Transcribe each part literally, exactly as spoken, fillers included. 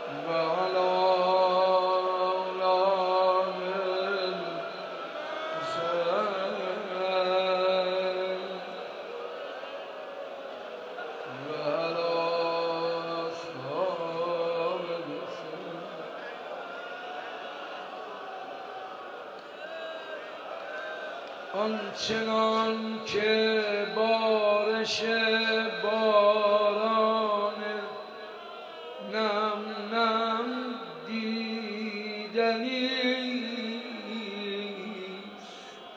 آنچنان که بارش باران نم نم دیدنیست،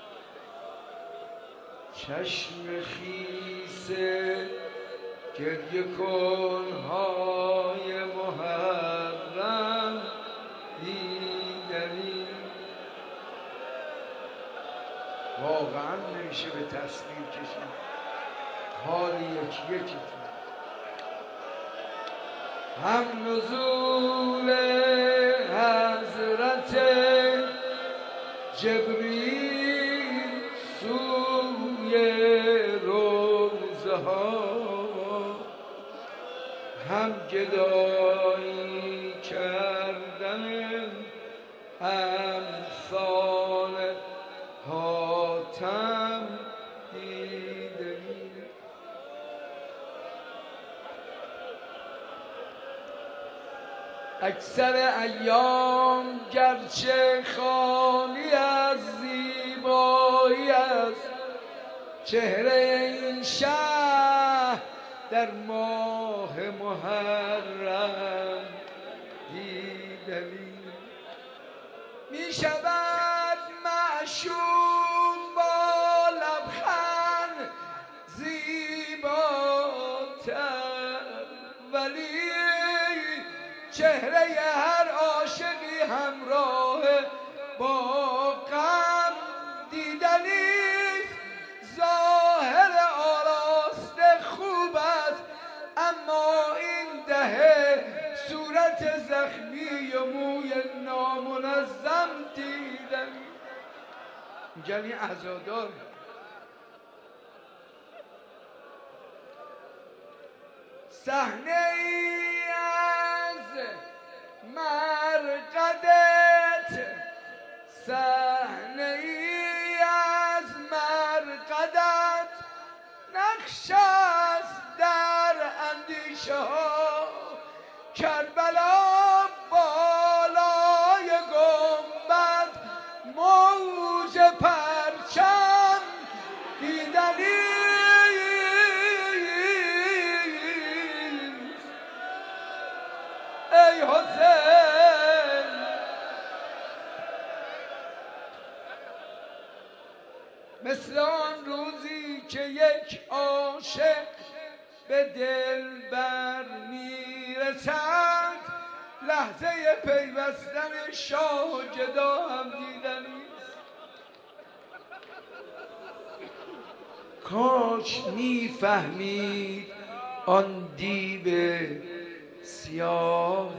چشم خیس گریه کنهای محرم دیدنیست. واقعا نمیشه به تصویر کشید حال یکی یکی. هم نزول حضرت جبریل سوی روزه ها، هم گدایی کردن امثال حاتم دیدنی. اکثر ایام گرچه خالی از زیبایی است، چهره این شهر در ماه محرم دیدنی. می شود معشوق با لبخند زیباتر، ولی چهره هر عاشقی همراه با غم دیدنیست. ظاهر آراسته خوب است، اما این دهه صورت زخمی و موی نامنظم دیدنی. یعنی عزادار. صحنه ای از مرقدت، صحنه ای از مرقدت، نقش است در اندیشه ها. کربلا بالای گنبد، موج پرچم دیدنی. ای حسین مثل آن روزی که یک عاشق به دلبر میرسد، لحظه پیوستن شاه و گدا هم دیدنیست. کاش میفهمید آن دیو سیاه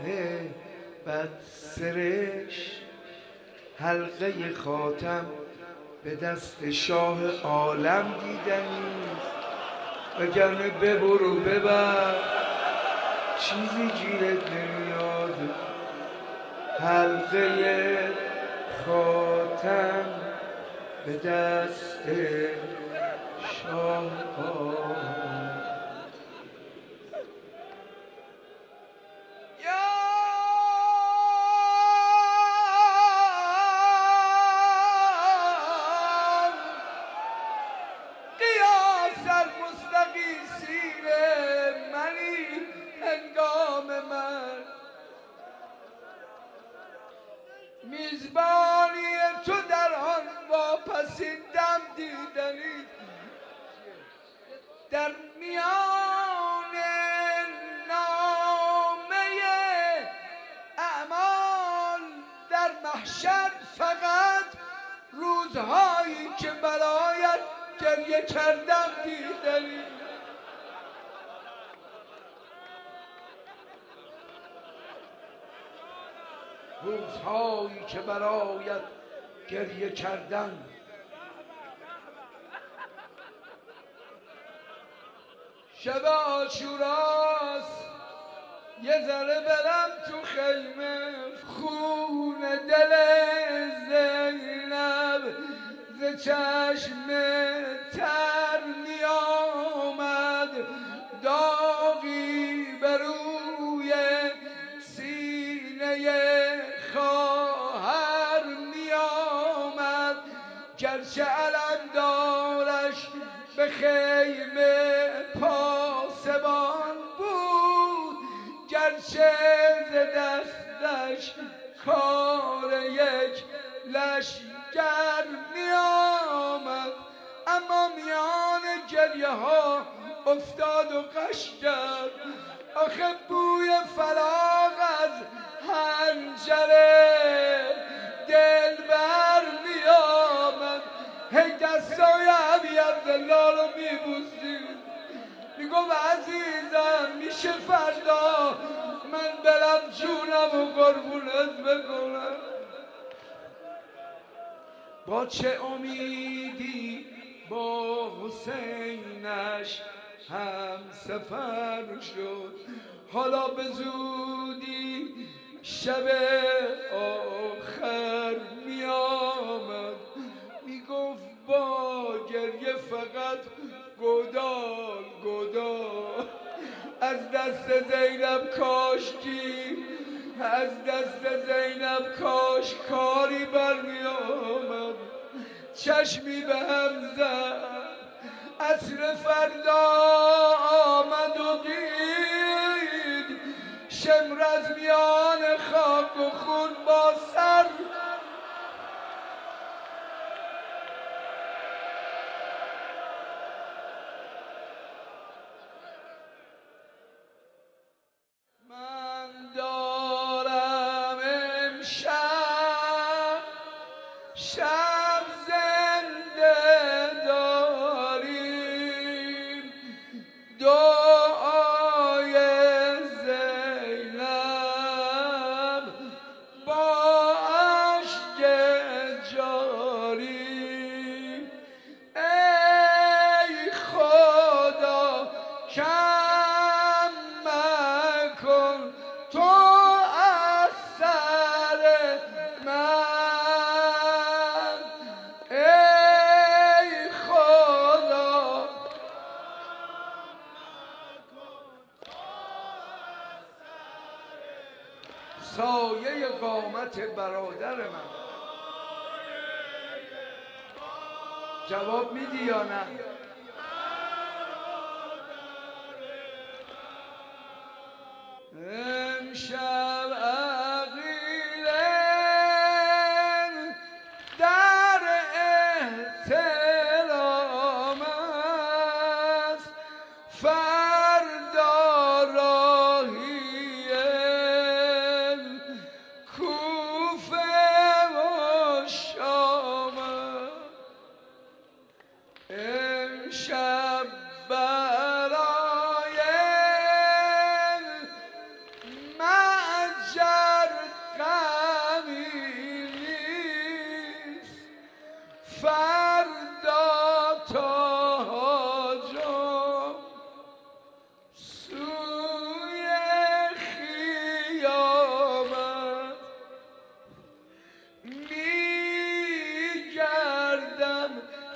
بدسرش، حلقه خاتم به دست شاه عالم دیدنیست. وگرنه ببرو ببر چیزی گیرت نمیاد، حلقه خاتم به دست شاه عالم. میزبانی تو در آن واپسین دم دیدنی، در میان نامه اعمال در محشر فقط روزهایی که برایت گریه کردم دیدنی. روزهایی که برایت گریه کردم. شب عاشوراست، یه ذره برم تو خیمه چشم تر می آمد داغی بر روی سینه خواهر می آمد، گرچه علمدارش به خیمه پاسبان بود، گرچه ز دستش کار یک لشگر می آمد، اما میان گریه ها افتاد و غش کرد. آخه بوی فراق از حنجره دلبر می آمد، هی دستای ابی عبدالله رو می بوسید، می گفت عزیزم میشه فردا من برم جونم و قربونت بکنم. با چه امیدی با حسینش هم سفر شد، حالا به زودی شب آخر می آمد، می گفت با گریه فقط گدال گدال از دست زینب کاشکی، از دست زینب کاش کاری برمی آمد. چشمی به هم زد، عصر فردا آمد و دید شمر از میان خاک و خون با سر من دارم امشب شب زنده داریم دعای زینب با اشک جاری. ای خدا کم مکن تو از سر من، ای خدا سایه قامت برادر من. جواب میدی یا نه؟ امشب عقیله در احترام است، فردا راهی کوفه و شام است. امشب برای معجر غمی نیست، فردا تاجم سوی خیامت میگردم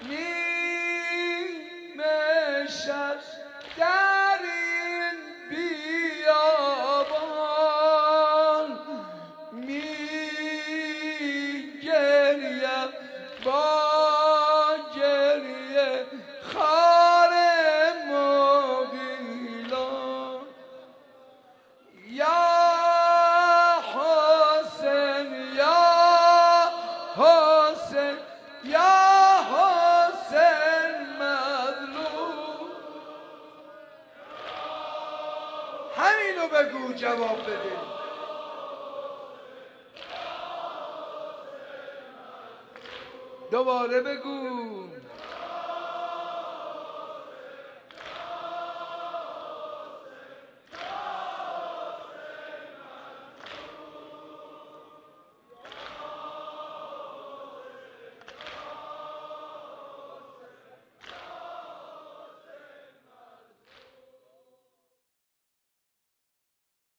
نیمه شب در این بیابان، میگریم با گریه خار مغیلان. یا حسین یا حسین یا حسین مظلوم. همینو بگو جواب بده. دوباره بگو.